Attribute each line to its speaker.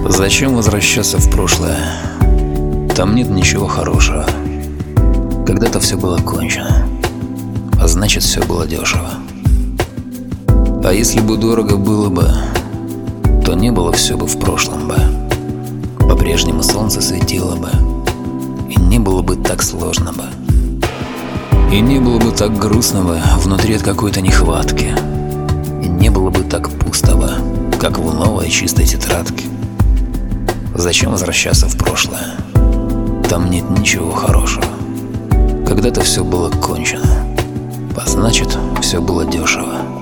Speaker 1: Зачем возвращаться в прошлое? Там нет ничего хорошего. Когда-то все было кончено, а значит, все было дешево. А если бы дорого было бы, то не было все бы в прошлом бы. По-прежнему солнце светило бы, и не было бы так сложно бы. И не было бы так грустно бы внутри от какой-то нехватки. И не было бы так пусто бы, как в новой чистой тетрадке. Зачем возвращаться в прошлое? Там нет ничего хорошего. Когда-то все было кончено, а значит, все было дешево.